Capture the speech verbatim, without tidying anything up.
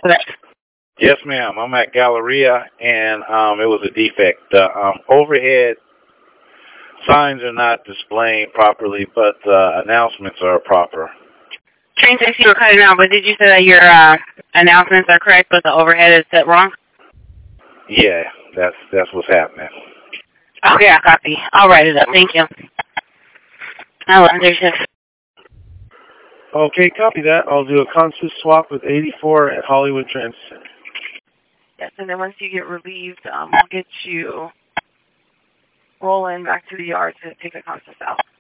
Yes, ma'am. I'm at Galleria, and um, it was a defect. The um, overhead signs are not displaying properly, but uh, announcements are proper. Train six, you were cutting out, but did you say that your uh, announcements are correct, but the overhead is set wrong? Yeah, that's that's what's happening. Okay, I copy. I'll write it up. Thank you. I'll understand. Okay, copy that. I'll do a conscious swap with eighty-four at Hollywood Transit Center. Yes, and then once you get relieved, um, I'll get you rolling back to the yard to take the conscious out.